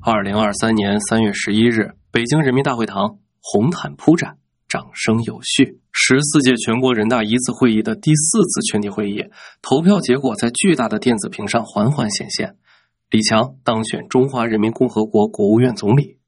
2023年3月11日，北京人民大会堂红毯铺展，掌声有序。14届全国人大一次会议的第4次全体会议投票结果在巨大的电子屏上缓缓显现。李强当选中华人民共和国国务院总理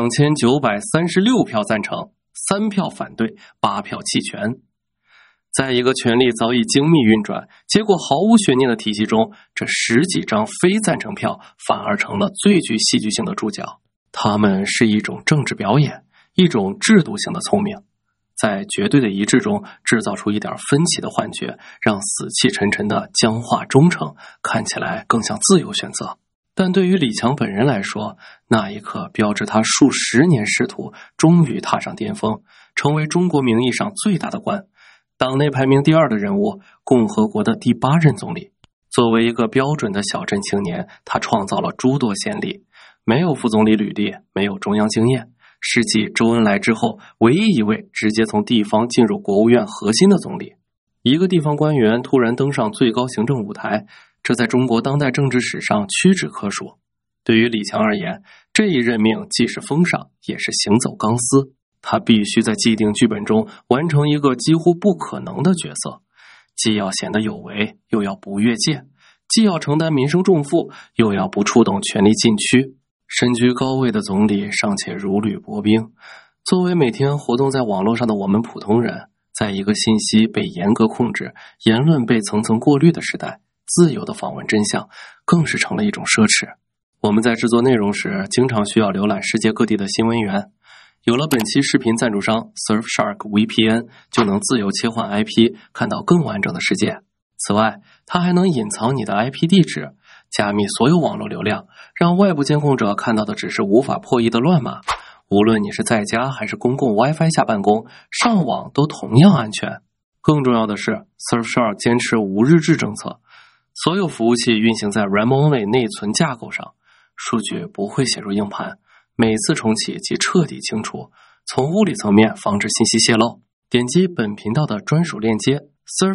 ，2936票赞成，3票反对，8票弃权。在一个权力早已精密运转，结果毫无悬念的体系中，这10几张非赞成票反而成了最具戏剧性的主角。它们是一种政治表演，一种制度性的聪明，在绝对的一致中制造出一点分歧的幻觉，让死气沉沉的僵化忠诚看起来更像自由选择。但对于李强本人来说，那一刻标志他数10年仕途终于踏上巅峰，成为中国名义上最大的官，党内排名第2的人物，共和国的第8任总理。作为一个标准的小镇青年，他创造了诸多先例，没有副总理履历，没有中央经验，是继周恩来之后唯一一位直接从地方进入国务院核心的总理。一个地方官员突然登上最高行政舞台，这在中国当代政治史上屈指可数。对于李强而言，这一任命既是封赏，也是行走钢丝。他必须在既定剧本中完成一个几乎不可能的角色，既要显得有为，又要不越界，既要承担民生重负，又要不触动权力禁区。身居高位的总理尚且如履薄冰，作为每天活动在网络上的我们普通人，在一个信息被严格控制，言论被层层过滤的时代，自由的访问真相更是成了一种奢侈。我们在制作内容时，经常需要浏览世界各地的新闻源。有了本期视频赞助商 Surfshark VPN， 就能自由切换 IP， 看到更完整的世界。此外，它还能隐藏你的 IP 地址，加密所有网络流量，让外部监控者看到的只是无法破译的乱码。无论你是在家还是公共 WiFi 下办公，上网都同样安全。更重要的是 Surfshark 坚持无日志政策，所有服务器运行在 RAM-only 内存架构上，数据不会写入硬盘，每次重启即彻底清除，从物理层面防止信息泄漏。点击本频道的专属链接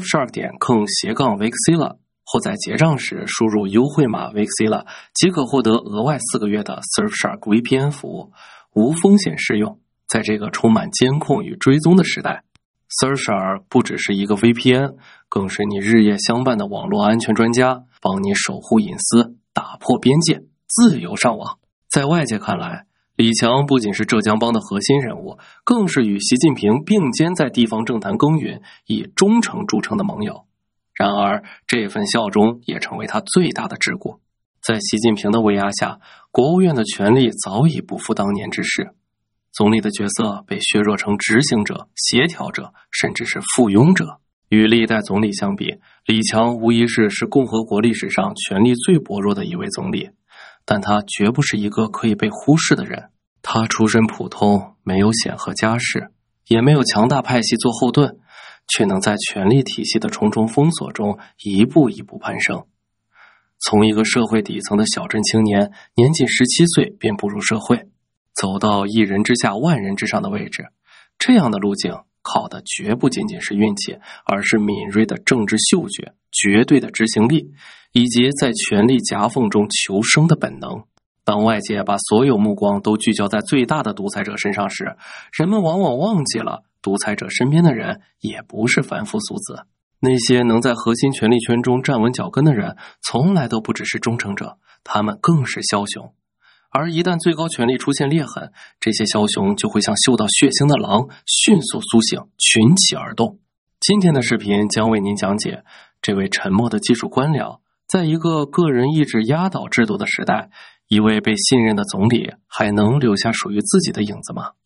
surfshark.com/vexilla 后，在结账时输入优惠码 vexilla 即可获得额外4个月的 Surfshark VPN 服务，无风险试用。在这个充满监控与追踪的时代， Surfshark 不只是一个 VPN， 更是你日夜相伴的网络安全专家，帮你守护隐私，打破边界，自由上网。在外界看来，李强不仅是浙江帮的核心人物，更是与习近平并肩在地方政坛耕耘，以忠诚著称的盟友。然而，这份效忠也成为他最大的桎梏。在习近平的威压下，国务院的权力早已不复当年之势，总理的角色被削弱成执行者、协调者，甚至是附庸者。与历代总理相比，李强无疑是共和国历史上权力最薄弱的一位总理。但他绝不是一个可以被忽视的人。他出身普通，没有显赫家世，也没有强大派系做后盾，却能在权力体系的重重封锁中一步一步攀升。从一个社会底层的小镇青年，年仅17岁便步入社会，走到一人之下万人之上的位置。这样的路径靠的绝不仅仅是运气，而是敏锐的政治嗅觉、绝对的执行力，以及在权力夹缝中求生的本能。当外界把所有目光都聚焦在最大的独裁者身上时，人们往往忘记了独裁者身边的人也不是凡夫俗子。那些能在核心权力圈中站稳脚跟的人，从来都不只是忠诚者，他们更是枭雄。而一旦最高权力出现裂痕，这些枭雄就会像嗅到血腥的狼，迅速苏醒，群起而动。今天的视频将为您讲解这位沉默的技术官僚，在一个个人意志压倒制度的时代，一位被信任的总理还能留下属于自己的影子吗？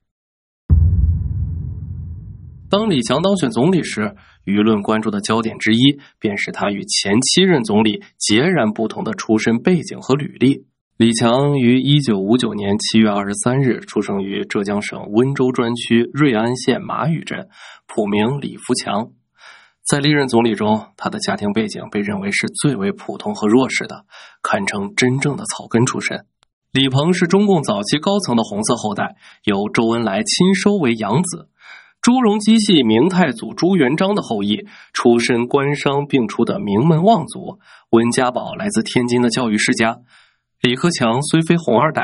当李强当选总理时，舆论关注的焦点之一便是他与前7任总理截然不同的出身背景和履历。李强于1959年7月23日出生于浙江省温州专区瑞安县马屿镇，普名李福强。在历任总理中，他的家庭背景被认为是最为普通和弱势的，堪称真正的草根出身。李鹏是中共早期高层的红色后代，由周恩来亲收为养子。朱镕基系明太祖朱元璋的后裔，出身官商并出的名门望族。温家宝来自天津的教育世家。李克强虽非红二代，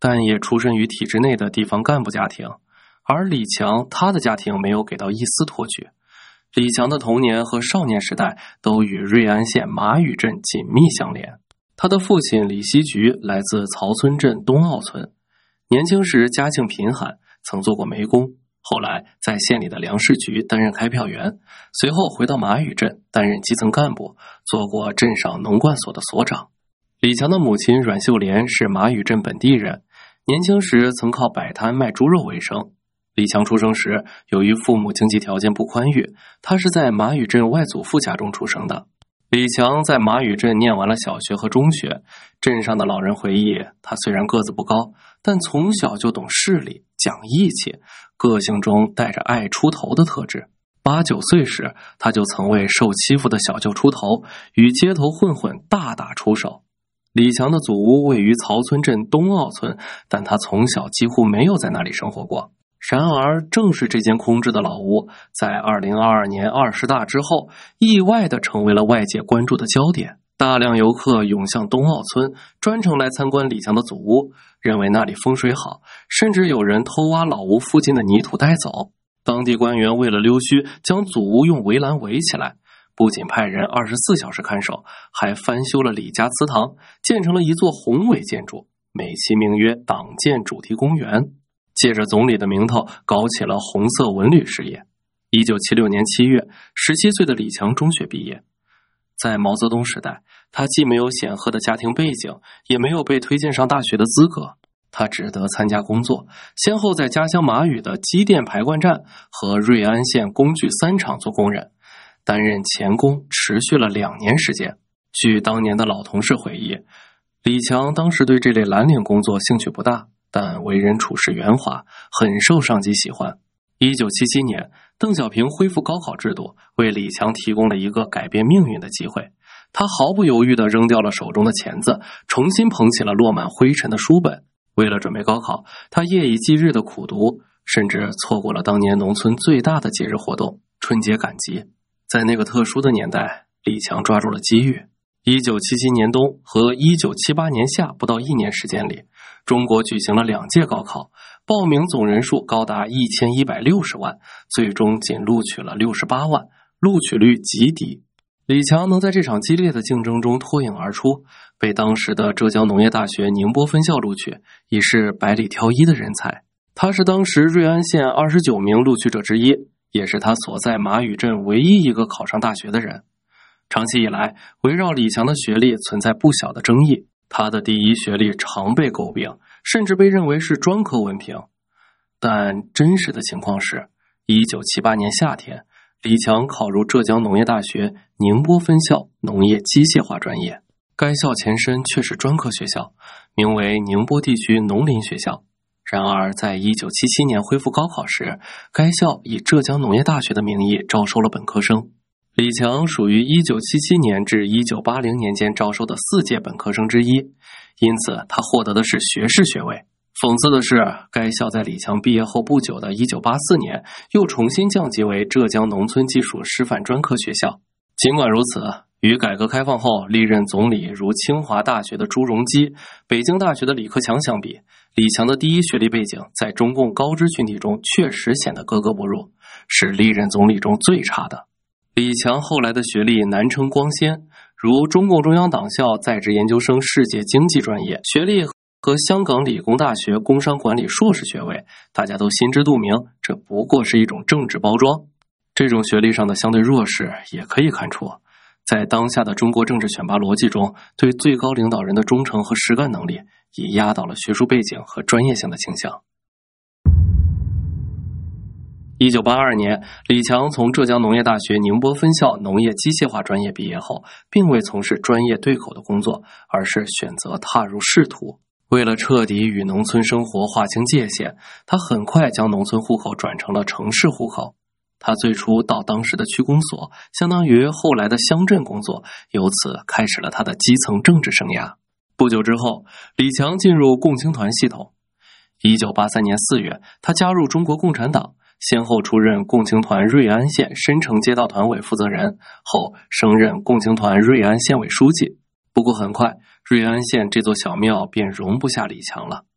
但也出身于体制内的地方干部家庭。而李强，他的家庭没有给到一丝托举。李强的童年和少年时代都与瑞安县马峪镇紧密相连。他的父亲李希菊来自曹村镇东澳村，年轻时家境贫寒，曾做过煤工，后来在县里的粮食局担任开票员，随后回到马峪镇担任基层干部，做过镇上农灌所的所长。李强的母亲阮秀莲是马峪镇本地人，年轻时曾靠摆摊卖猪肉为生。李强出生时，由于父母经济条件不宽裕，他是在马峪镇外祖父家中出生的。李强在马峪镇念完了小学和中学，镇上的老人回忆，他虽然个子不高，但从小就懂事理、讲义气，个性中带着爱出头的特质。8、9岁时，他就曾为受欺负的小舅出头，与街头混混大打出手。李强的祖屋位于曹村镇东澳村，但他从小几乎没有在那里生活过。然而，正是这间空置的老屋，在2022年20大之后，意外地成为了外界关注的焦点。大量游客涌向东澳村，专程来参观李强的祖屋，认为那里风水好，甚至有人偷挖老屋附近的泥土带走。当地官员为了溜须，将祖屋用围栏围起来，不仅派人24小时看守，还翻修了李家祠堂，建成了一座宏伟建筑，美其名曰党建主题公园。借着总理的名头，搞起了红色文旅事业。1976年7月，17岁的李强中学毕业。在毛泽东时代，他既没有显赫的家庭背景，也没有被推荐上大学的资格，他只得参加工作，先后在家乡马峪的机电排灌站和瑞安县工具3厂做工人，担任钳工，持续了2年时间。据当年的老同事回忆，李强当时对这类蓝领工作兴趣不大，但为人处事圆滑，很受上级喜欢。1977年，邓小平恢复高考制度，为李强提供了一个改变命运的机会。他毫不犹豫地扔掉了手中的钳子，重新捧起了落满灰尘的书本。为了准备高考，他夜以继日的苦读，甚至错过了当年农村最大的节日活动——春节赶集。在那个特殊的年代，李强抓住了机遇。1977年冬和1978年夏不到1年时间里，中国举行了2届高考，报名总人数高达1160万，最终仅录取了68万，录取率极低。李强能在这场激烈的竞争中脱颖而出，被当时的浙江农业大学宁波分校录取，已是百里挑一的人才。他是当时瑞安县29名录取者之一，也是他所在马峪镇唯一一个考上大学的人。长期以来，围绕李强的学历存在不小的争议，他的第一学历常被诟病，甚至被认为是专科文凭。但真实的情况是，1978年夏天，李强考入浙江农业大学宁波分校农业机械化专业，该校前身却是专科学校，名为宁波地区农林学校。然而，在1977年恢复高考时，该校以浙江农业大学的名义招收了本科生。李强属于1977年至1980年间招收的4届本科生之一，因此他获得的是学士学位。讽刺的是，该校在李强毕业后不久的1984年又重新降级为浙江农村技术师范专科学校。尽管如此，与改革开放后历任总理如清华大学的朱镕基、北京大学的李克强相比，李强的第一学历背景在中共高知群体中确实显得格格不入，是历任总理中最差的。李强后来的学历难称光鲜，如中共中央党校在职研究生世界经济专业学历和香港理工大学工商管理硕士学位，大家都心知肚明，这不过是一种政治包装。这种学历上的相对弱势也可以看出，在当下的中国政治选拔逻辑中，对最高领导人的忠诚和实干能力已压倒了学术背景和专业性的倾向。1982年，李强从浙江农业大学宁波分校农业机械化专业毕业后，并未从事专业对口的工作，而是选择踏入仕途。为了彻底与农村生活划清界限，他很快将农村户口转成了城市户口。他最初到当时的区公所，相当于后来的乡镇工作，由此开始了他的基层政治生涯。不久之后，李强进入共青团系统。1983年4月，他加入中国共产党，先后出任共青团瑞安县申城街道团委负责人，后升任共青团瑞安县委书记。不过很快，瑞安县这座小庙便容不下李强了。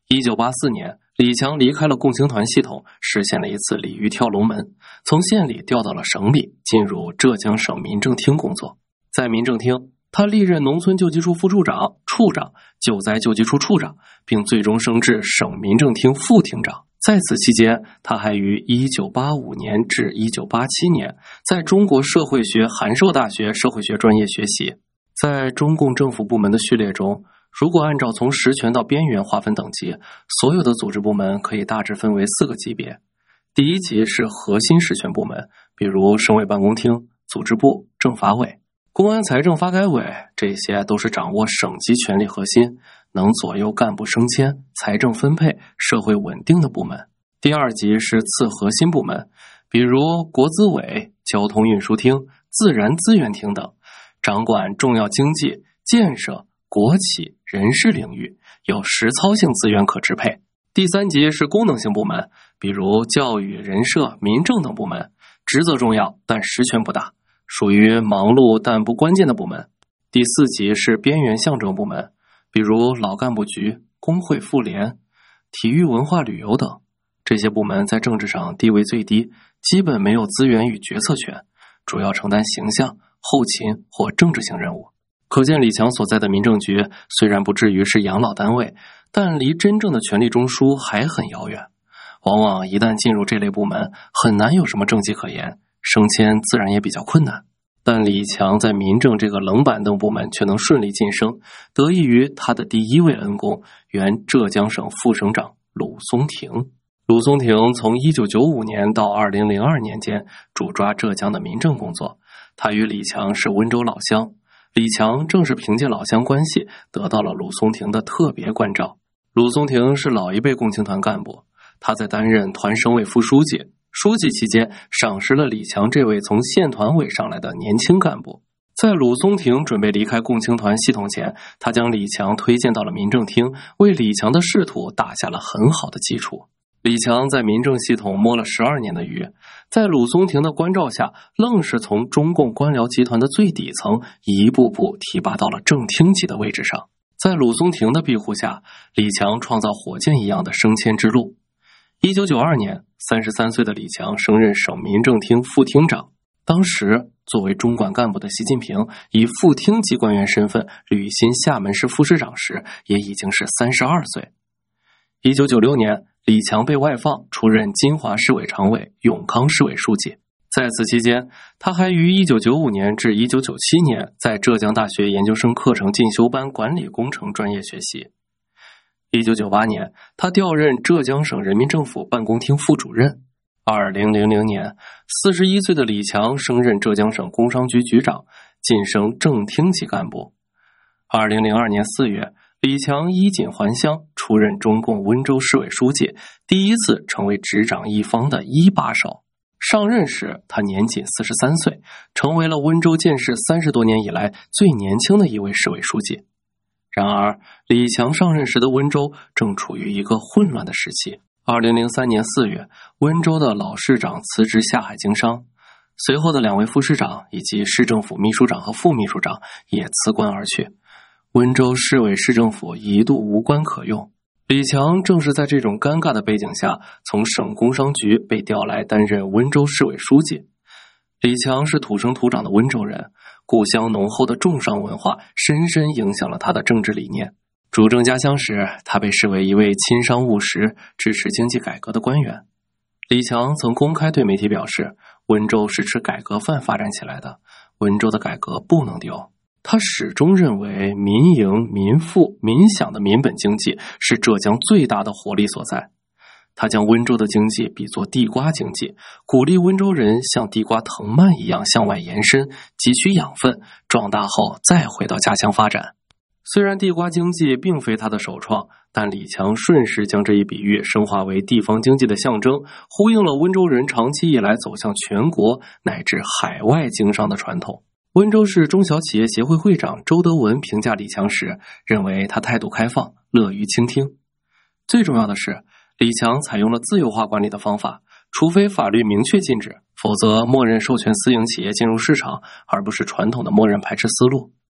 1984年，李强离开了共青团系统，实现了一次鲤鱼跳龙门，从县里调到了省里，进入浙江省民政厅工作。在民政厅，他历任农村救济处副处长、处长、救灾救济处处长，并最终升至省民政厅副厅长。在此期间，他还于1985年至1987年在中国社会学函授大学社会学专业学习。在中共政府部门的序列中，如果按照从实权到边缘划分等级，所有的组织部门可以大致分为4个级别。第一级是核心实权部门，比如省委办公厅、组织部、政法委、公安财政发改委，这些都是掌握省级权力核心，能左右干部升迁、财政分配、社会稳定的部门。第二级是次核心部门，比如国资委、交通运输厅、自然资源厅等，掌管重要经济、建设、国企、人事领域，有实操性资源可支配。第三级是功能性部门，比如教育、人社、民政等部门，职责重要，但实权不大，属于忙碌但不关键的部门。第四级是边缘象征部门，比如老干部局、工会妇联、体育文化旅游等。这些部门在政治上地位最低，基本没有资源与决策权，主要承担形象、后勤或政治性任务。可见李强所在的民政局虽然不至于是养老单位，但离真正的权力中枢还很遥远。往往一旦进入这类部门，很难有什么政绩可言，升迁自然也比较困难。但李强在民政这个冷板凳部门却能顺利晋升，得益于他的第一位恩公，原浙江省副省长鲁松亭。鲁松亭从1995年到2002年间主抓浙江的民政工作，他与李强是温州老乡。李强正是凭借老乡关系得到了鲁松亭的特别关照。鲁松亭是老一辈共青团干部，他在担任团省委副书记、书记期间赏识了李强这位从县团委上来的年轻干部。在鲁松亭准备离开共青团系统前，他将李强推荐到了民政厅，为李强的仕途打下了很好的基础。李强在民政系统摸了12年的鱼，在鲁松亭的关照下，愣是从中共官僚集团的最底层一步步提拔到了正厅级的位置上。在鲁松亭的庇护下，李强创造火箭一样的升迁之路。1992年，33岁的李强升任省民政厅副厅长。当时作为中管干部的习近平以副厅级官员身份履新厦门市副市长时，也已经是32岁。1996年，李强被外放，出任金华市委常委、永康市委书记。在此期间，他还于1995年至1997年在浙江大学研究生课程进修班管理工程专业学习。1998年，他调任浙江省人民政府办公厅副主任。2000年，41岁的李强升任浙江省工商局局长，晋升正厅级干部。2002年4月，李强衣锦还乡，出任中共温州市委书记，第一次成为执掌一方的一把手。上任时，他年仅43岁，成为了温州建市30多年以来最年轻的一位市委书记。然而，李强上任时的温州正处于一个混乱的时期。2003年4月，温州的老市长辞职下海经商，随后的2位副市长以及市政府秘书长和副秘书长也辞官而去。温州市委市政府一度无官可用。李强正是在这种尴尬的背景下，从省工商局被调来担任温州市委书记。李强是土生土长的温州人，故乡浓厚的重商文化深深影响了他的政治理念。主政家乡时，他被视为一位亲商务实、支持经济改革的官员。李强曾公开对媒体表示，温州是吃改革饭发展起来的，温州的改革不能丢。他始终认为民营、民富、民享的民本经济是浙江最大的活力所在。他将温州的经济比作地瓜经济，鼓励温州人像地瓜藤蔓一样向外延伸，汲取养分，壮大后再回到家乡发展。虽然地瓜经济并非他的首创，但李强顺势将这一比喻升华为地方经济的象征，呼应了温州人长期以来走向全国乃至海外经商的传统。温州市中小企业协会会长周德文评价李强时，认为他态度开放，乐于倾听。最重要的是，李强采用了自由化管理的方法，除非法律明确禁止，否则默认授权私营企业进入市场，而不是传统的默认排斥思路。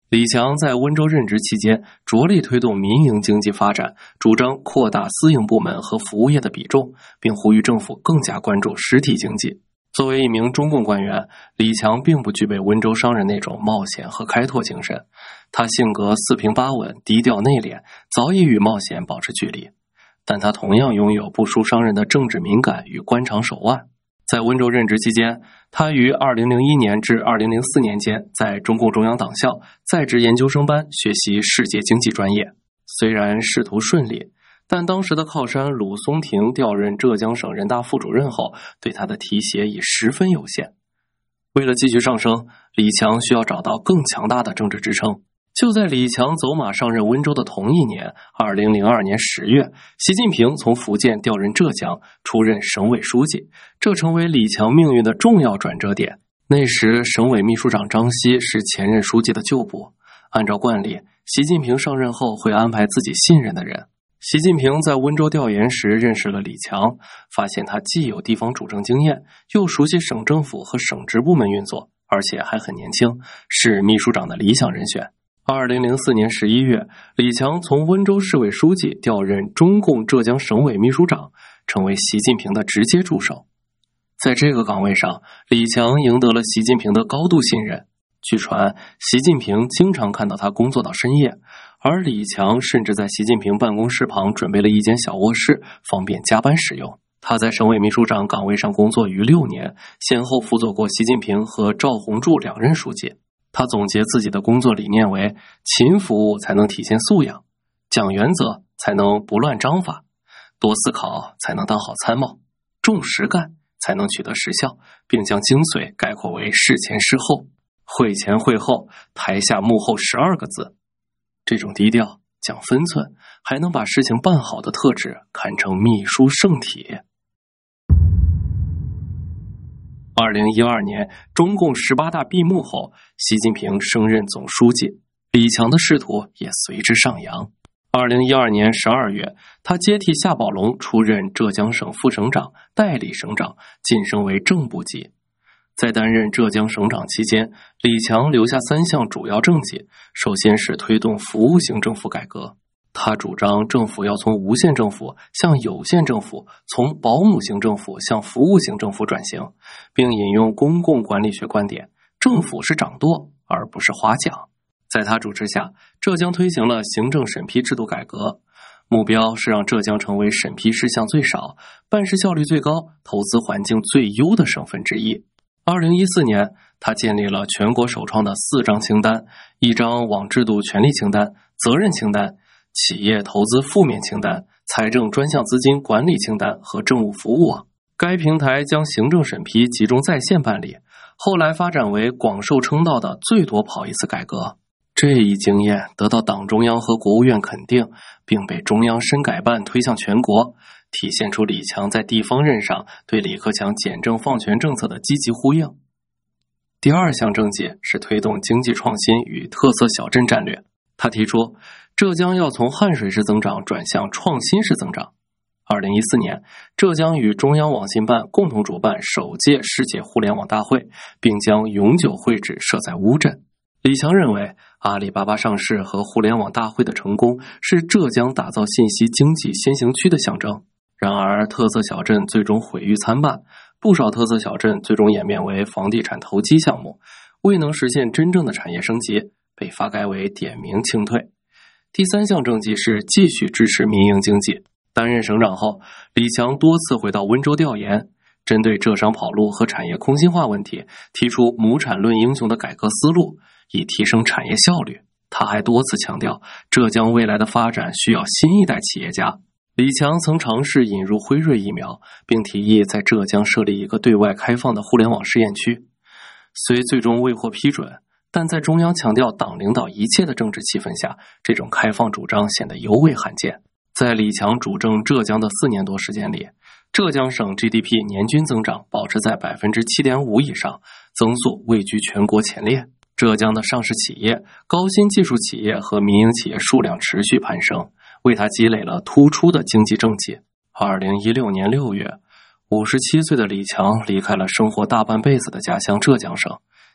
李强在温州任职期间，着力推动民营经济发展，主张扩大私营部门和服务业的比重，并呼吁政府更加关注实体经济。作为一名中共官员，李强并不具备温州商人那种冒险和开拓精神，他性格四平八稳，低调内敛，早已与冒险保持距离。但他同样拥有不输商人的政治敏感与官场手腕。在温州任职期间，他于2001年至2004年间在中共中央党校在职研究生班学习世界经济专业。虽然仕途顺利，但当时的靠山鲁松亭调任浙江省人大副主任后，对他的提携已十分有限。为了继续上升，李强需要找到更强大的政治支撑。就在李强走马上任温州的同一年，2002年10月，习近平从福建调任浙江，出任省委书记，这成为李强命运的重要转折点。那时，省委秘书长张希是前任书记的旧部，按照惯例，习近平上任后会安排自己信任的人。习近平在温州调研时认识了李强，发现他既有地方主政经验，又熟悉省政府和省直部门运作，而且还很年轻，是秘书长的理想人选。2004年11月，李强从温州市委书记调任中共浙江省委秘书长，成为习近平的直接助手。在这个岗位上，李强赢得了习近平的高度信任。据传，习近平经常看到他工作到深夜，而李强甚至在习近平办公室旁准备了一间小卧室，方便加班使用。他在省委秘书长岗位上工作逾6年，先后辅佐过习近平和赵宏柱2任书记。他总结自己的工作理念为：勤服务才能体现素养，讲原则才能不乱章法，多思考才能当好参谋，重实干才能取得实效，并将精髓概括为事前事后，会前会后，台下幕后12个字。这种低调、讲分寸，还能把事情办好的特质，堪称秘书圣体。2012年，中共18大闭幕后，习近平升任总书记，李强的仕途也随之上扬。2012年12月，他接替夏宝龙出任浙江省副省长、代理省长，晋升为正部级。在担任浙江省长期间，李强留下3项主要政绩，首先是推动服务型政府改革。他主张政府要从无限政府向有限政府，从保姆型政府向服务型政府转型，并引用公共管理学观点，政府是掌舵而不是划桨。在他主持下，浙江推行了行政审批制度改革，目标是让浙江成为审批事项最少、办事效率最高、投资环境最优的省份之一。2014年，他建立了全国首创的4张清单：1张网制度权利清单、责任清单、企业投资负面清单、财政专项资金管理清单和政务服务网。该平台将行政审批集中在线办理，后来发展为广受称道的最多跑一次改革。这一经验得到党中央和国务院肯定，并被中央深改办推向全国，体现出李强在地方任上对李克强简政放权政策的积极呼应。第2项政绩是推动经济创新与特色小镇战略。他提出，浙江要从汗水式增长转向创新式增长。2014年，浙江与中央网信办共同主办首届世界互联网大会，并将永久会址设在乌镇。李强认为，阿里巴巴上市和互联网大会的成功是浙江打造信息经济先行区的象征。然而，特色小镇最终毁誉参半，不少特色小镇最终演变为房地产投机项目，未能实现真正的产业升级，被发改委点名清退。第3项政绩是继续支持民营经济。担任省长后，李强多次回到温州调研，针对浙商跑路和产业空心化问题，提出亩产论英雄的改革思路，以提升产业效率。他还多次强调，浙江未来的发展需要新一代企业家。李强曾尝试引入辉瑞疫苗，并提议在浙江设立一个对外开放的互联网试验区。虽最终未获批准，但在中央强调党领导一切的政治气氛下，这种开放主张显得尤为罕见。在李强主政浙江的4年多时间里，浙江省 GDP 年均增长保持在 7.5% 以上，增速位居全国前列。浙江的上市企业、高新技术企业和民营企业数量持续攀升，为他积累了突出的经济政绩。2016年6月，57岁的李强离开了生活大半辈子的家乡浙江省，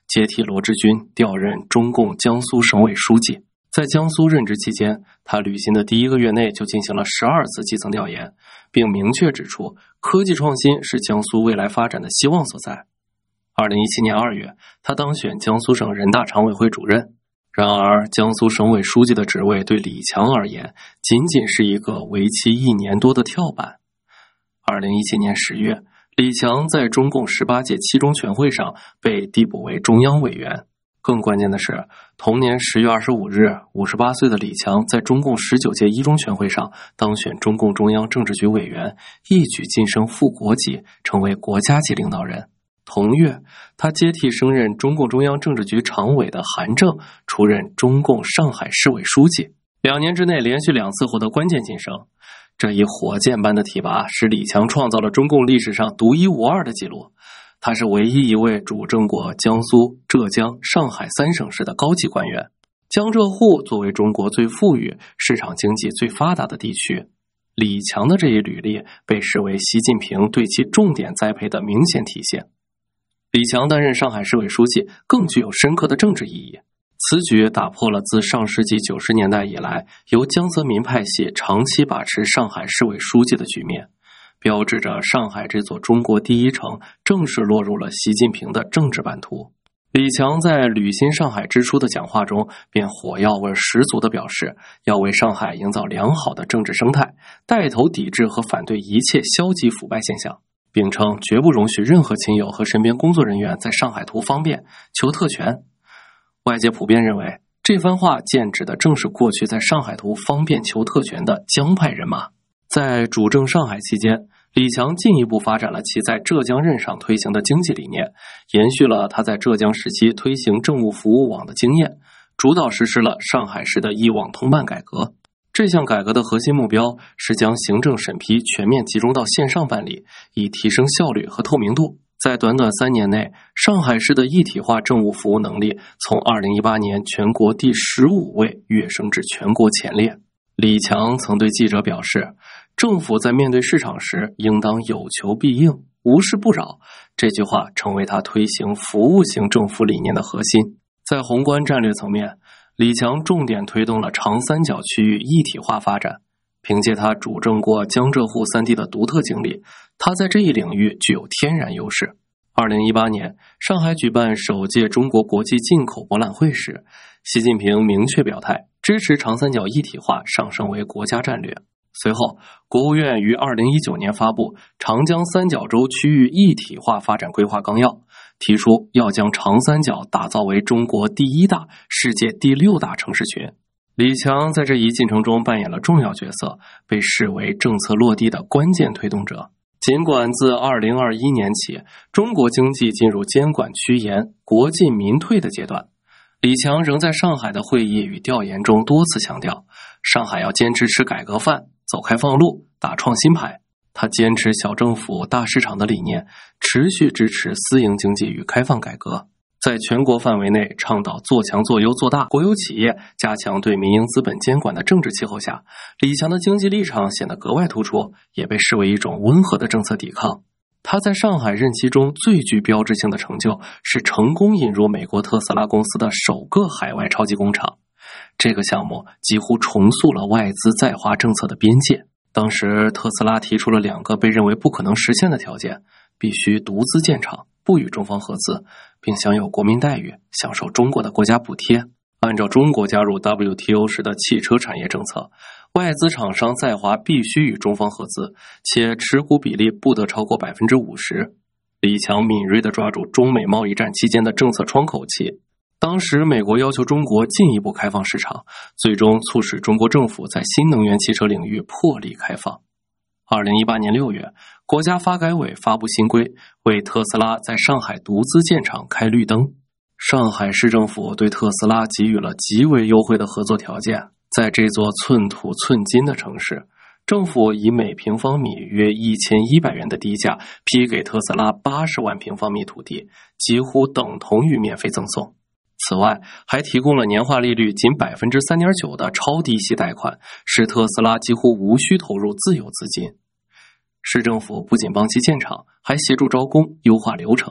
接替罗志军调任中共江苏省委书记。在江苏任职期间，他履新的第1个月内就进行了12次基层调研，并明确指出科技创新是江苏未来发展的希望所在。2017年2月，他当选江苏省人大常委会主任。然而，江苏省委书记的职位对李强而言，仅仅是一个为期1年多的跳板。2017年10月，李强在中共18届七中全会上被递补为中央委员。更关键的是，同年10月25日，58岁的李强在中共19届一中全会上当选中共中央政治局委员，一举晋升副国级，成为国家级领导人。同月，他接替升任中共中央政治局常委的韩正，出任中共上海市委书记。2年之内连续2次获得关键晋升。这一火箭般的提拔，使李强创造了中共历史上独一无二的记录。他是唯一一位主政过江苏、浙江、上海3省市的高级官员。江浙沪作为中国最富裕、市场经济最发达的地区，李强的这一履历被视为习近平对其重点栽培的明显体现。李强担任上海市委书记更具有深刻的政治意义。此举打破了自上世纪90年代以来由江泽民派系长期把持上海市委书记的局面，标志着上海这座中国第一城正式落入了习近平的政治版图。李强在履新上海之初的讲话中便火药味十足地表示，要为上海营造良好的政治生态，带头抵制和反对一切消极腐败现象，并称绝不容许任何亲友和身边工作人员在上海图方便、求特权。外界普遍认为，这番话剑指的正是过去在上海图方便求特权的江派人马。在主政上海期间，李强进一步发展了其在浙江任上推行的经济理念，延续了他在浙江时期推行政务服务网的经验，主导实施了上海市的一网通办改革。这项改革的核心目标是将行政审批全面集中到线上办理，以提升效率和透明度。在短短3年内，上海市的一体化政务服务能力从2018年全国第15位跃升至全国前列。李强曾对记者表示，政府在面对市场时应当有求必应，无事不扰，这句话成为他推行服务型政府理念的核心。在宏观战略层面，李强重点推动了长三角区域一体化发展。凭借他主政过江浙沪3地的独特经历，他在这一领域具有天然优势。2018年，上海举办首届中国国际进口博览会时，习近平明确表态，支持长三角一体化上升为国家战略。随后，国务院于2019年发布《长江三角洲区域一体化发展规划纲要》，提出要将长三角打造为中国第1大、世界第6大城市群。李强在这一进程中扮演了重要角色，被视为政策落地的关键推动者。尽管自2021年起，中国经济进入监管趋严、国进民退的阶段，李强仍在上海的会议与调研中多次强调，上海要坚持吃改革饭，走开放路，打创新牌。他坚持小政府、大市场的理念，持续支持私营经济与开放改革。在全国范围内倡导做强做优做大，国有企业加强对民营资本监管的政治气候下，李强的经济立场显得格外突出，也被视为一种温和的政策抵抗。他在上海任期中最具标志性的成就是成功引入美国特斯拉公司的首个海外超级工厂。这个项目几乎重塑了外资在华政策的边界。当时特斯拉提出了2个被认为不可能实现的条件，必须独资建厂，不与中方合资，并享有国民待遇，享受中国的国家补贴。按照中国加入 WTO 时的汽车产业政策，外资厂商在华必须与中方合资，且持股比例不得超过 50%。 李强敏锐地抓住中美贸易战期间的政策窗口期。当时美国要求中国进一步开放市场，最终促使中国政府在新能源汽车领域破例开放。2018年6月，国家发改委发布新规，为特斯拉在上海独资建厂开绿灯。上海市政府对特斯拉给予了极为优惠的合作条件。在这座寸土寸金的城市，政府以每平方米约1100元的低价批给特斯拉80万平方米土地，几乎等同于免费赠送。此外，还提供了年化利率仅 3.9% 的超低息贷款，使特斯拉几乎无需投入自有资金。市政府不仅帮其建厂，还协助招工、优化流程。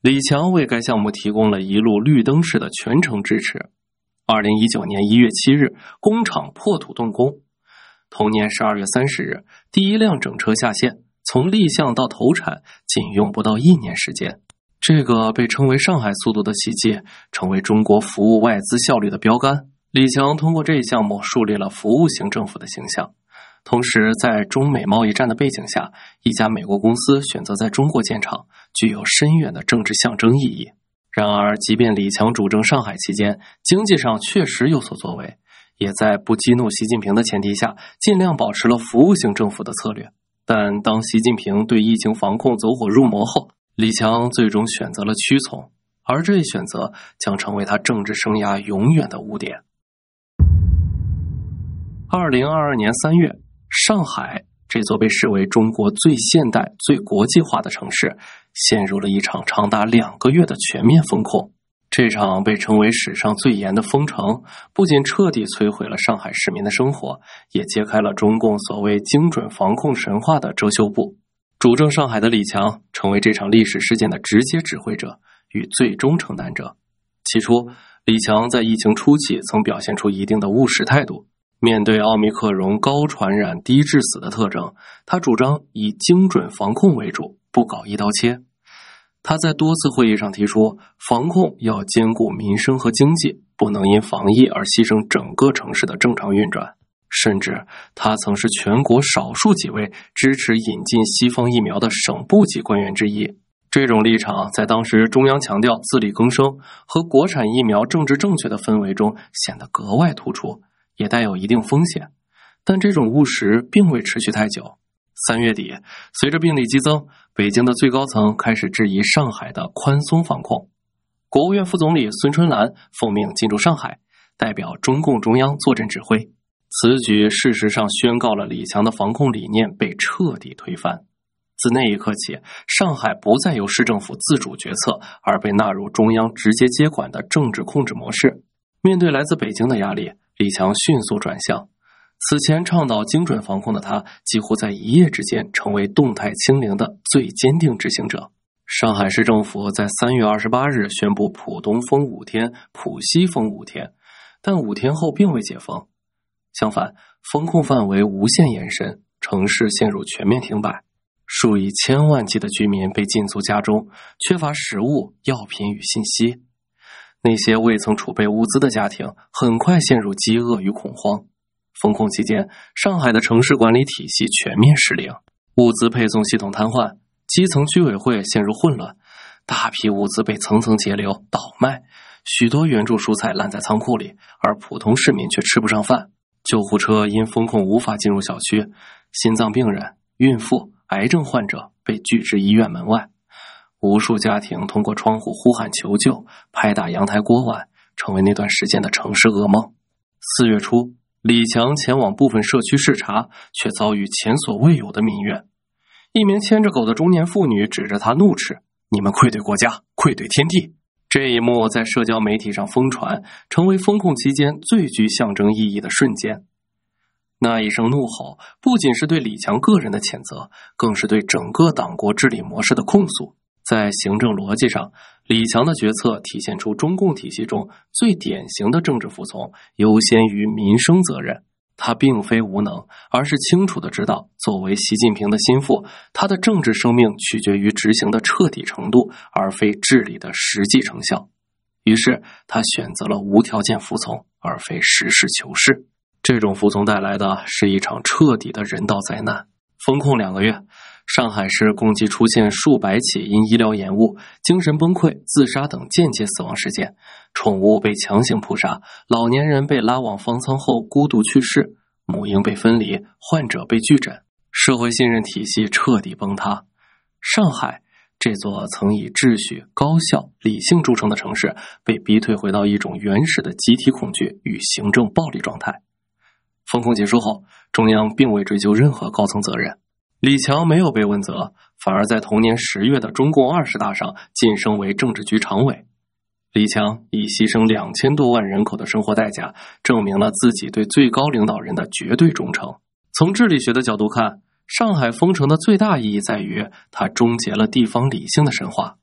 李强为该项目提供了一路绿灯式的全程支持。2019年1月7日，工厂破土动工。同年12月30日，第一辆整车下线，从立项到投产仅用不到1年时间。这个被称为上海速度的奇迹，成为中国服务外资效率的标杆。李强通过这一项目树立了服务型政府的形象。同时，在中美贸易战的背景下，一家美国公司选择在中国建厂，具有深远的政治象征意义。然而，即便李强主政上海期间，经济上确实有所作为，也在不激怒习近平的前提下，尽量保持了服务型政府的策略。但当习近平对疫情防控走火入魔后，李强最终选择了屈从，而这一选择将成为他政治生涯永远的污点。2022年3月，上海这座被视为中国最现代、最国际化的城市，陷入了一场长达2个月的全面封控。这场被称为史上最严的封城，不仅彻底摧毁了上海市民的生活，也揭开了中共所谓精准防控神话的遮羞布。主政上海的李强成为这场历史事件的直接指挥者与最终承担者。起初，李强在疫情初期曾表现出一定的务实态度。面对奥密克戎高传染低致死的特征，他主张以精准防控为主，不搞一刀切。他在多次会议上提出，防控要兼顾民生和经济，不能因防疫而牺牲整个城市的正常运转。甚至他曾是全国少数几位支持引进西方疫苗的省部级官员之一。这种立场在当时中央强调自力更生和国产疫苗政治正确的氛围中显得格外突出，也带有一定风险。但这种务实并未持续太久。3月底，随着病例激增，北京的最高层开始质疑上海的宽松防控。国务院副总理孙春兰奉命进驻上海，代表中共中央坐镇指挥。此举事实上宣告了李强的防控理念被彻底推翻。自那一刻起，上海不再由市政府自主决策，而被纳入中央直接接管的政治控制模式。面对来自北京的压力，李强迅速转向。此前倡导精准防控的他，几乎在一夜之间成为动态清零的最坚定执行者。上海市政府在3月28日宣布浦东封5天，浦西封5天，但5天后并未解封。相反，封控范围无限延伸，城市陷入全面停摆，数以千万计的居民被禁足家中，缺乏食物、药品与信息。那些未曾储备物资的家庭很快陷入饥饿与恐慌。封控期间，上海的城市管理体系全面失灵，物资配送系统瘫痪，基层居委会陷入混乱，大批物资被层层截流、倒卖，许多援助蔬菜烂在仓库里，而普通市民却吃不上饭。救护车因封控无法进入小区，心脏病人、孕妇、癌症患者被拒之医院门外。无数家庭通过窗户呼喊求救，拍打阳台锅碗，成为那段时间的城市噩梦。4月初，李强前往部分社区视察，却遭遇前所未有的民怨。一名牵着狗的中年妇女指着他怒斥：“你们愧对国家，愧对天地！”这一幕在社交媒体上疯传，成为封控期间最具象征意义的瞬间。那一声怒吼，不仅是对李强个人的谴责，更是对整个党国治理模式的控诉。在行政逻辑上，李强的决策体现出中共体系中最典型的政治服从优先于民生责任。他并非无能，而是清楚地知道，作为习近平的心腹，他的政治生命取决于执行的彻底程度，而非治理的实际成效。于是，他选择了无条件服从，而非实事求是。这种服从带来的是一场彻底的人道灾难。封控2个月，上海市共计出现数百起因医疗延误、精神崩溃、自杀等间接死亡事件，宠物被强行扑杀，老年人被拉往方舱后孤独去世，母婴被分离，患者被拒诊，社会信任体系彻底崩塌。上海这座曾以秩序、高效、理性著称的城市，被逼退回到一种原始的集体恐惧与行政暴力状态。封控结束后，中央并未追究任何高层责任。李强没有被问责，反而在同年10月的中共20大上晋升为政治局常委。李强以牺牲2000多万人口的生活代价，证明了自己对最高领导人的绝对忠诚。从治理学的角度看，上海封城的最大意义在于它终结了地方理性的神话。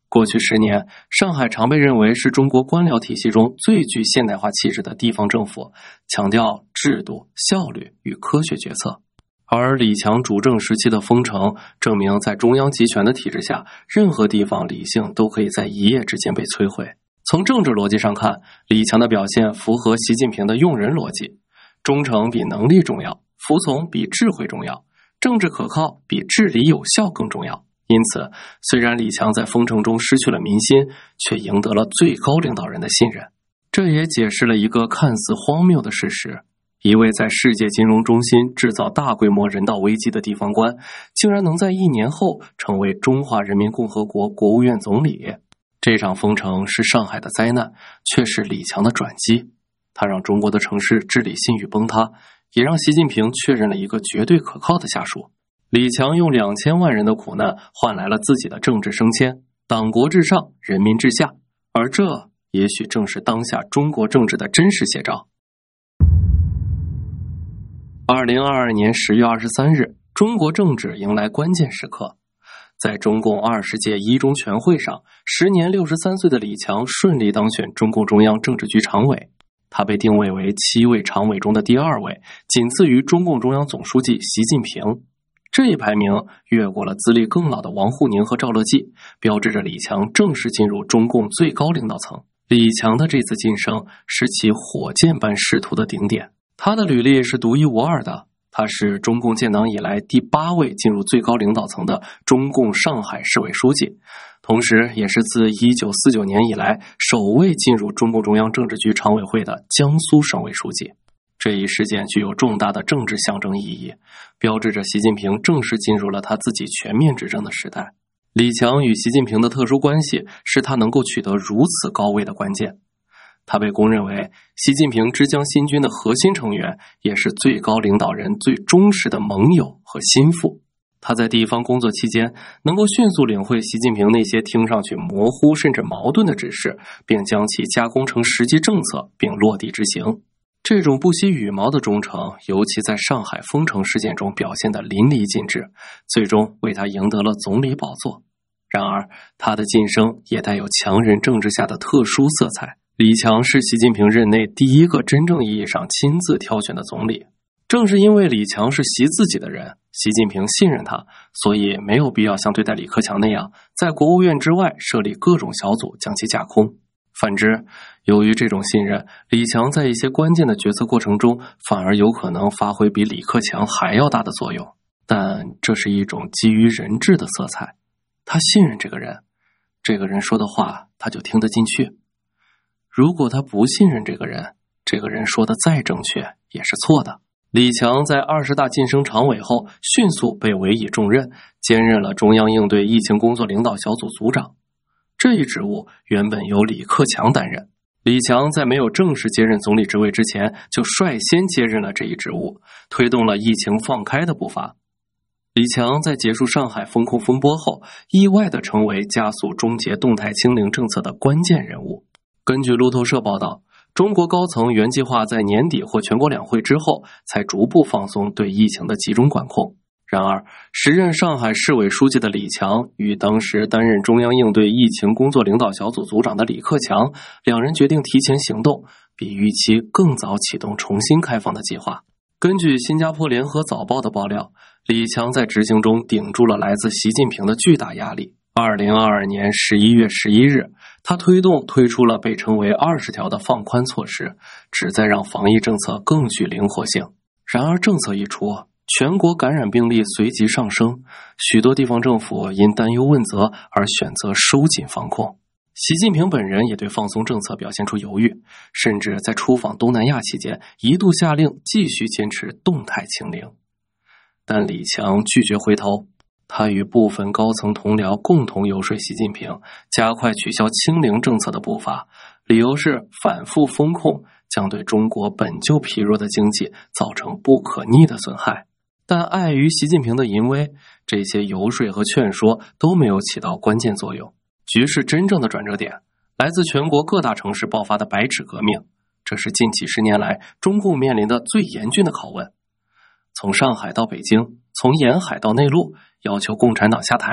过去10年，上海常被认为是中国官僚体系中最具现代化气质的地方政府，强调制度、效率与科学决策。而李强主政时期的封城，证明在中央集权的体制下，任何地方理性都可以在一夜之间被摧毁。从政治逻辑上看，李强的表现符合习近平的用人逻辑：忠诚比能力重要，服从比智慧重要，政治可靠比治理有效更重要。因此，虽然李强在封城中失去了民心，却赢得了最高领导人的信任。这也解释了一个看似荒谬的事实：一位在世界金融中心制造大规模人道危机的地方官，竟然能在1年后成为中华人民共和国国务院总理。这场封城是上海的灾难，却是李强的转机。他让中国的城市治理信誉崩塌，也让习近平确认了一个绝对可靠的下属。李强用2000万人的苦难换来了自己的政治升迁，党国至上，人民至下，而这也许正是当下中国政治的真实写照。2022年10月23日，中国政治迎来关键时刻。在中共20届一中全会上，时年63岁的李强顺利当选中共中央政治局常委。他被定位为7位常委中的第2位，仅次于中共中央总书记习近平。这一排名越过了资历更老的王沪宁和赵乐际，标志着李强正式进入中共最高领导层。李强的这次晋升是其火箭般仕途的顶点，他的履历是独一无二的。他是中共建党以来第8位进入最高领导层的中共上海市委书记，同时也是自1949年以来首位进入中共中央政治局常委会的江苏省委书记。这一事件具有重大的政治象征意义，标志着习近平正式进入了他自己全面执政的时代。李强与习近平的特殊关系是他能够取得如此高位的关键。他被公认为习近平之江新军的核心成员，也是最高领导人最忠实的盟友和心腹。他在地方工作期间，能够迅速领会习近平那些听上去模糊甚至矛盾的指示，并将其加工成实际政策并落地执行。这种不惜羽毛的忠诚，尤其在上海封城事件中表现得淋漓尽致，最终为他赢得了总理宝座。然而，他的晋升也带有强人政治下的特殊色彩。李强是习近平任内第一个真正意义上亲自挑选的总理。正是因为李强是习自己的人，习近平信任他，所以没有必要像对待李克强那样，在国务院之外设立各种小组将其架空。反之，由于这种信任，李强在一些关键的决策过程中，反而有可能发挥比李克强还要大的作用。但这是一种基于人治的色彩，他信任这个人，这个人说的话他就听得进去。如果他不信任这个人，这个人说的再正确也是错的。李强在20大晋升常委后，迅速被委以重任，兼任了中央应对疫情工作领导小组组长。这一职务原本由李克强担任，李强在没有正式接任总理职位之前，就率先接任了这一职务，推动了疫情放开的步伐。李强在结束上海封控风波后，意外地成为加速终结动态清零政策的关键人物。根据路透社报道，中国高层原计划在年底或全国两会之后，才逐步放松对疫情的集中管控。然而，时任上海市委书记的李强与当时担任中央应对疫情工作领导小组组长的李克强，两人决定提前行动，比预期更早启动重新开放的计划。根据新加坡联合早报的爆料，李强在执行中顶住了来自习近平的巨大压力。2022年11月11日，他推出了被称为20条的放宽措施，旨在让防疫政策更具灵活性。然而政策一出，全国感染病例随即上升，许多地方政府因担忧问责而选择收紧防控。习近平本人也对放松政策表现出犹豫，甚至在出访东南亚期间一度下令继续坚持动态清零。但李强拒绝回头，他与部分高层同僚共同游说习近平加快取消清零政策的步伐，理由是反复封控将对中国本就疲弱的经济造成不可逆的损害。但碍于习近平的淫威，这些游说和劝说都没有起到关键作用。局势真正的转折点来自全国各大城市爆发的白纸革命，这是近几十年来中共面临的最严峻的拷问。从上海到北京，从沿海到内陆，要求共产党下台。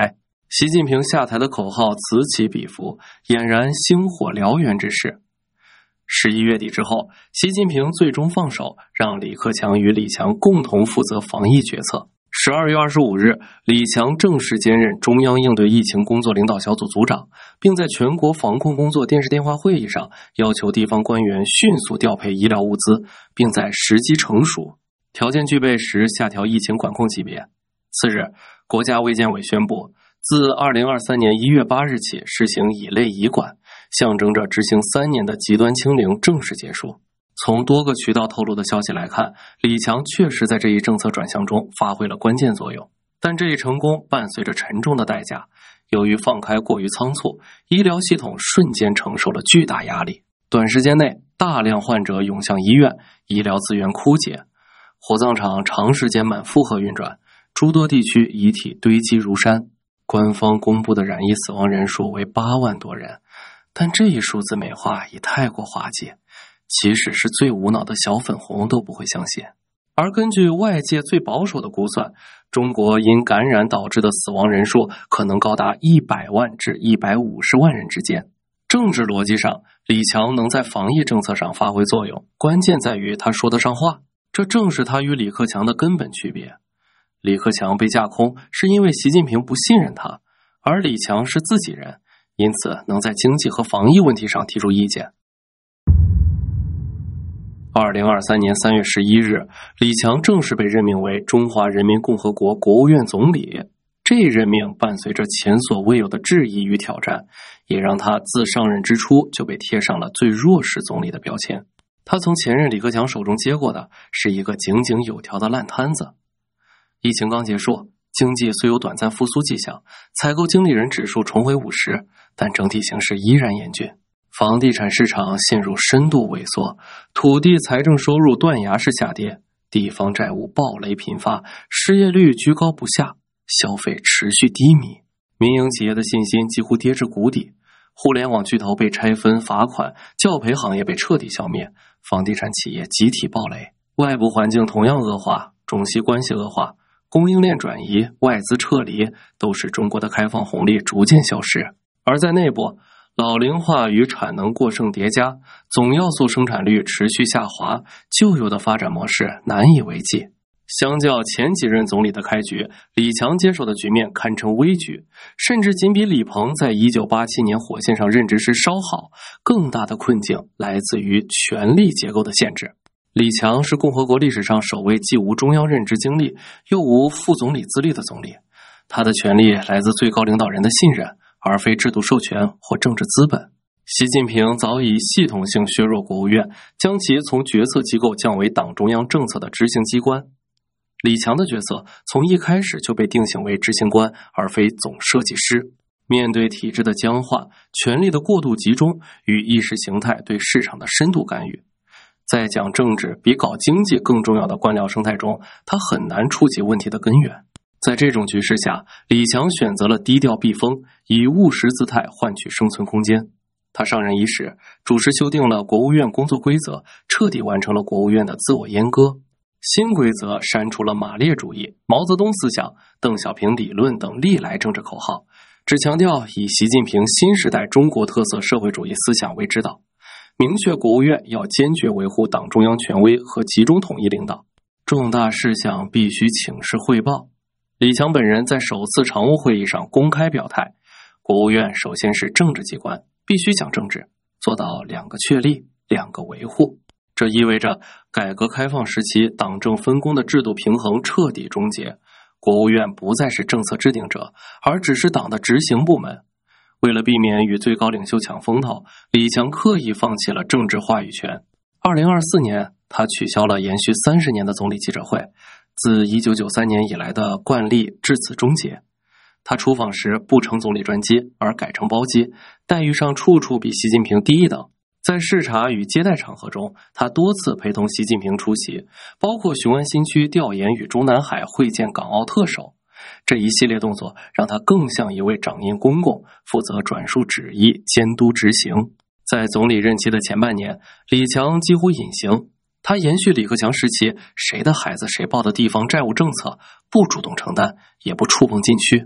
习近平下台的口号此起彼伏，俨然星火燎原之势。11月底之后，习近平最终放手，让李克强与李强共同负责防疫决策。12月25日，李强正式兼任中央应对疫情工作领导小组组长，并在全国防控工作电视电话会议上要求地方官员迅速调配医疗物资，并在时机成熟、条件具备时下调疫情管控级别。次日，国家卫健委宣布，自2023年1月8日起实行乙类乙管，象征着执行3年的极端清零正式结束。从多个渠道透露的消息来看，李强确实在这一政策转向中发挥了关键作用，但这一成功伴随着沉重的代价。由于放开过于仓促，医疗系统瞬间承受了巨大压力，短时间内大量患者涌向医院，医疗资源枯竭，火葬场长时间满负荷运转，诸多地区遗体堆积如山。官方公布的染疫死亡人数为8万多人，但这一数字美化已太过滑稽，即使是最无脑的小粉红都不会相信。而根据外界最保守的估算，中国因感染导致的死亡人数可能高达100万至150万人之间。政治逻辑上，李强能在防疫政策上发挥作用，关键在于他说得上话，这正是他与李克强的根本区别。李克强被架空是因为习近平不信任他，而李强是自己人，因此能在经济和防疫问题上提出意见。2023年3月11日，李强正式被任命为中华人民共和国国务院总理。这一任命伴随着前所未有的质疑与挑战，也让他自上任之初就被贴上了最弱势总理的标签。他从前任李克强手中接过的是一个井井有条的烂摊子。疫情刚结束，经济虽有短暂复苏迹象，采购经理人指数重回50，但整体形势依然严峻。房地产市场陷入深度萎缩，土地财政收入断崖式下跌，地方债务暴雷频发，失业率居高不下，消费持续低迷，民营企业的信心几乎跌至谷底，互联网巨头被拆分罚款，教培行业被彻底消灭，房地产企业集体暴雷。外部环境同样恶化，中西关系恶化，供应链转移，外资撤离，都使中国的开放红利逐渐消失。而在内部，老龄化与产能过剩叠加，总要素生产率持续下滑，旧有的发展模式难以为继。相较前几任总理的开局，李强接手的局面堪称危局，甚至仅比李鹏在1987年火线上任职时稍好。更大的困境来自于权力结构的限制。李强是共和国历史上首位既无中央任职经历又无副总理资历的总理，他的权力来自最高领导人的信任，而非制度授权或政治资本。习近平早已系统性削弱国务院，将其从决策机构降为党中央政策的执行机关。李强的角色从一开始就被定性为执行官，而非总设计师。面对体制的僵化、权力的过度集中与意识形态对市场的深度干预，在讲政治比搞经济更重要的官僚生态中，他很难触及问题的根源。在这种局势下，李强选择了低调避风，以务实姿态换取生存空间。他上任伊始，主持修订了国务院工作规则，彻底完成了国务院的自我阉割。新规则删除了马列主义、毛泽东思想、邓小平理论等历来政治口号，只强调以习近平新时代中国特色社会主义思想为指导，明确国务院要坚决维护党中央权威和集中统一领导，重大事项必须请示汇报。李强本人在首次常务会议上公开表态，国务院首先是政治机关，必须讲政治，做到2个确立、2个维护。这意味着改革开放时期党政分工的制度平衡彻底终结，国务院不再是政策制定者，而只是党的执行部门。为了避免与最高领袖抢风头，李强刻意放弃了政治话语权。2024年，他取消了延续30年的总理记者会，自1993年以来的惯例至此终结。他出访时不乘总理专机，而改乘包机，待遇上处处比习近平低一等。在视察与接待场合中，他多次陪同习近平出席，包括雄安新区调研与中南海会见港澳特首。这一系列动作让他更像一位掌印公公，负责转述旨意、监督执行。在总理任期的前半年，李强几乎隐形，他延续李克强时期谁的孩子谁抱的地方债务政策，不主动承担，也不触碰禁区。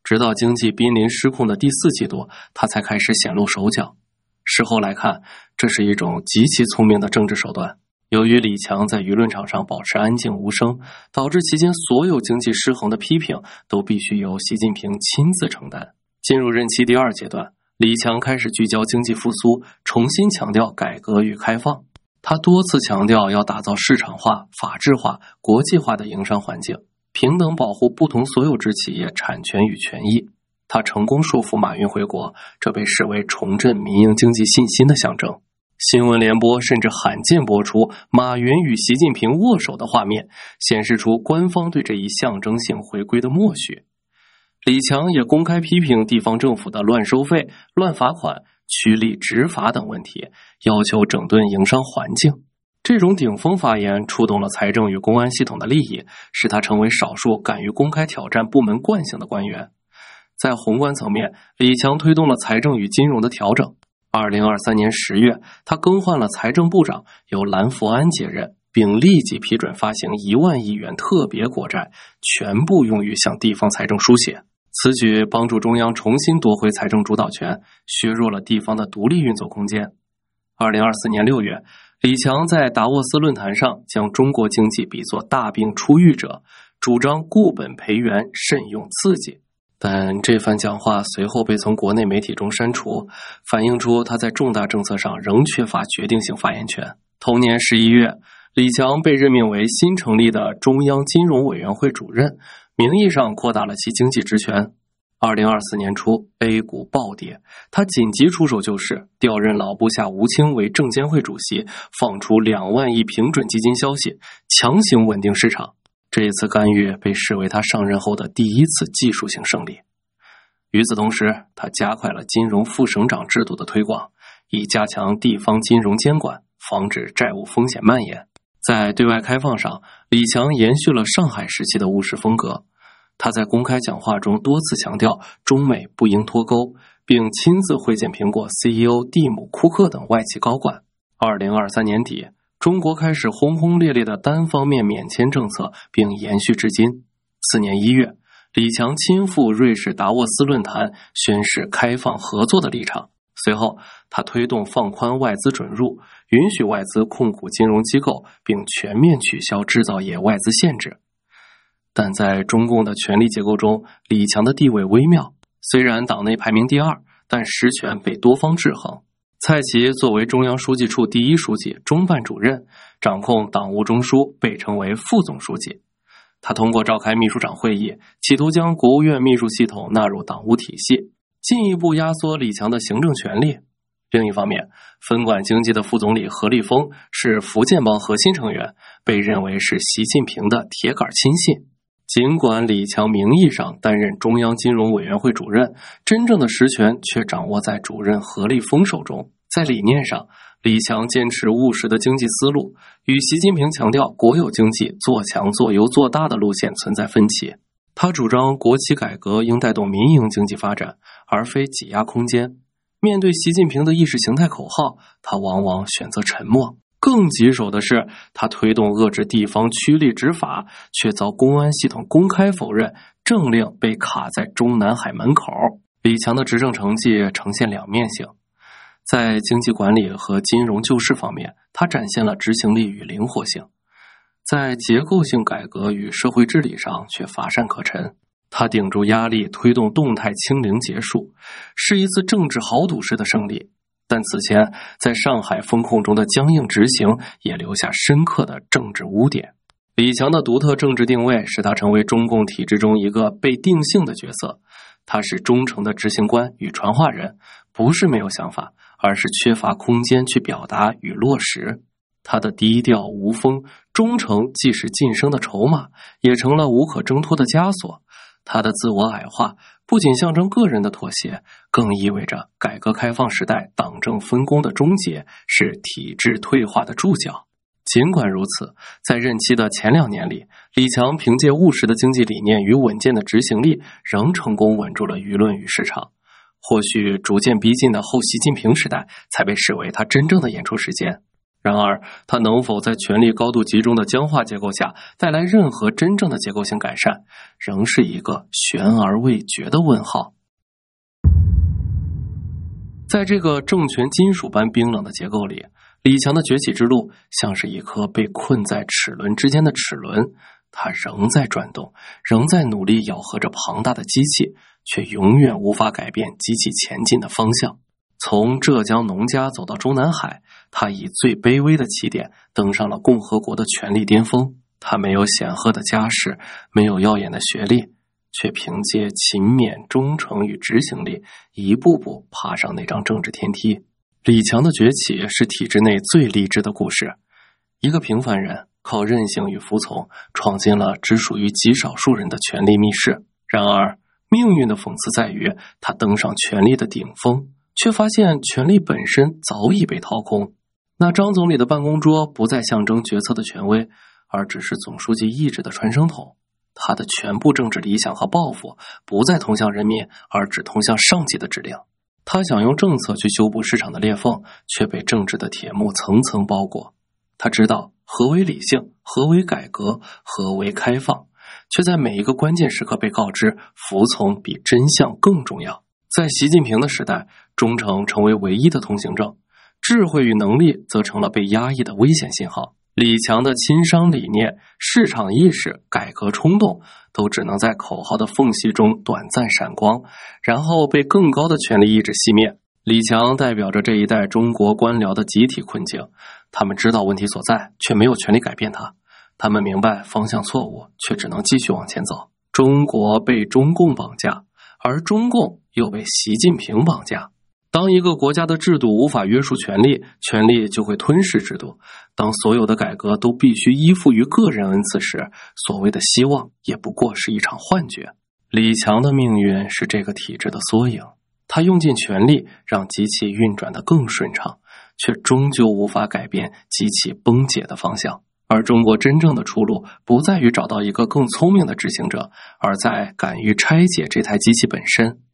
直到经济濒临失控的第4季度，他才开始显露手脚。事后来看，这是一种极其聪明的政治手段。由于李强在舆论场上保持安静无声，导致期间所有经济失衡的批评都必须由习近平亲自承担。进入任期第2阶段，李强开始聚焦经济复苏，重新强调改革与开放。他多次强调要打造市场化、法治化、国际化的营商环境，平等保护不同所有制企业产权与权益。他成功说服马云回国，这被视为重振民营经济信心的象征。新闻联播甚至罕见播出马云与习近平握手的画面，显示出官方对这一象征性回归的默许。李强也公开批评地方政府的乱收费、乱罚款、趋利执法等问题，要求整顿营商环境。这种顶峰发言触动了财政与公安系统的利益，使他成为少数敢于公开挑战部门惯性的官员。在宏观层面，李强推动了财政与金融的调整。2023年10月，他更换了财政部长，由蓝福安接任，并立即批准发行1万亿元特别国债，全部用于向地方财政输血。此举帮助中央重新夺回财政主导权，削弱了地方的独立运作空间。2024年6月，李强在达沃斯论坛上将中国经济比作大病初愈者，主张固本培元，慎用刺激。但这番讲话随后被从国内媒体中删除，反映出他在重大政策上仍缺乏决定性发言权。同年11月，李强被任命为新成立的中央金融委员会主任，名义上扩大了其经济职权。2024年初 A 股暴跌，他紧急出手救市，调任老部下吴清为证监会主席，放出2万亿平准基金消息，强行稳定市场。这一次干预被视为他上任后的第一次技术性胜利。与此同时，他加快了金融副省长制度的推广，以加强地方金融监管，防止债务风险蔓延。在对外开放上，李强延续了上海时期的务实风格。他在公开讲话中多次强调中美不应脱钩，并亲自会见苹果 CEO 蒂姆·库克等外企高管。2023年底，中国开始轰轰烈烈的单方面免签政策，并延续至今。次年1月，李强亲赴瑞士达沃斯论坛，宣示开放合作的立场。随后，他推动放宽外资准入，允许外资控股金融机构，并全面取消制造业外资限制。但在中共的权力结构中，李强的地位微妙。虽然党内排名第2，但实权被多方制衡。蔡奇作为中央书记处第1书记、中办主任，掌控党务中枢，被称为副总书记。他通过召开秘书长会议，企图将国务院秘书系统纳入党务体系，进一步压缩李强的行政权力。另一方面，分管经济的副总理何立峰是福建帮核心成员，被认为是习近平的铁杆亲信。尽管李强名义上担任中央金融委员会主任，真正的实权却掌握在主任何立峰手中。在理念上，李强坚持务实的经济思路，与习近平强调国有经济做强做优做大的路线存在分歧。他主张国企改革应带动民营经济发展，而非挤压空间。面对习近平的意识形态口号，他往往选择沉默。更棘手的是，他推动遏制地方趋利执法，却遭公安系统公开否认，政令被卡在中南海门口。李强的执政成绩呈现两面性，在经济管理和金融救市方面，他展现了执行力与灵活性；在结构性改革与社会治理上却乏善可陈。他顶住压力，推动动态清零结束，是一次政治豪赌式的胜利。但此前在上海风控中的僵硬执行也留下深刻的政治污点。李强的独特政治定位使他成为中共体制中一个被定性的角色，他是忠诚的执行官与传话人，不是没有想法，而是缺乏空间去表达与落实。他的低调无风，忠诚既是晋升的筹码，也成了无可挣脱的枷锁。他的自我矮化不仅象征个人的妥协，更意味着改革开放时代党政分工的终结，是体制退化的注脚。尽管如此，在任期的前2年里，李强凭借务实的经济理念与稳健的执行力，仍成功稳住了舆论与市场。或许逐渐逼近的后习近平时代，才被视为他真正的演出时间。 然而，它能否在权力高度集中的僵化结构下带来任何真正的结构性改善，仍是一个悬而未决的问号。在这个政权金属般冰冷的结构里，李强的崛起之路像是一颗被困在齿轮之间的齿轮，它仍在转动，仍在努力咬合着庞大的机器，却永远无法改变机器前进的方向。从浙江农家走到中南海，他以最卑微的起点登上了共和国的权力巅峰。他没有显赫的家世，没有耀眼的学历，却凭借勤勉、忠诚与执行力，一步步爬上那张政治天梯。李强的崛起是体制内最励志的故事。一个平凡人靠韧性与服从，闯进了只属于极少数人的权力密室。然而，命运的讽刺在于，他登上权力的顶峰，却发现权力本身早已被掏空。那张总理的办公桌不再象征决策的权威，而只是总书记意志的传声筒。他的全部政治理想和抱负不再通向人民，而只通向上级的指令。他想用政策去修补市场的裂缝，却被政治的铁幕层层包裹。他知道何为理性，何为改革，何为开放，却在每一个关键时刻被告知服从比真相更重要。在习近平的时代，忠诚成为唯一的通行证，智慧与能力则成了被压抑的危险信号。李强的亲商理念、市场意识、改革冲动都只能在口号的缝隙中短暂闪光，然后被更高的权力意志熄灭。李强代表着这一代中国官僚的集体困境，他们知道问题所在，却没有权利改变它。他们明白方向错误，却只能继续往前走。中国被中共绑架，而中共又被习近平绑架。当一个国家的制度无法约束权力，权力就会吞噬制度。当所有的改革都必须依附于个人恩赐时，所谓的希望也不过是一场幻觉。李强的命运是这个体制的缩影，他用尽全力让机器运转得更顺畅，却终究无法改变机器崩解的方向。而中国真正的出路不在于找到一个更聪明的执行者，而在敢于拆解这台机器本身。